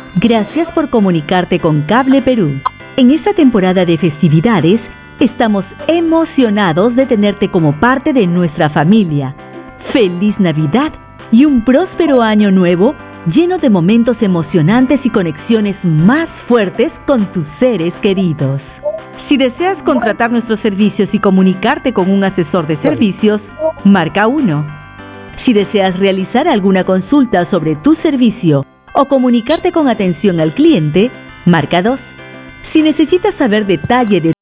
Gracias por comunicarte con Cable Perú. En esta temporada de festividades, estamos emocionados de tenerte como parte de nuestra familia. ¡Feliz Navidad y un próspero año nuevo lleno de momentos emocionantes y conexiones más fuertes con tus seres queridos! Si deseas contratar nuestros servicios y comunicarte con un asesor de servicios, marca 1. Si deseas realizar alguna consulta sobre tu servicio o comunicarte con atención al cliente, marca 2. Si necesitas saber detalle de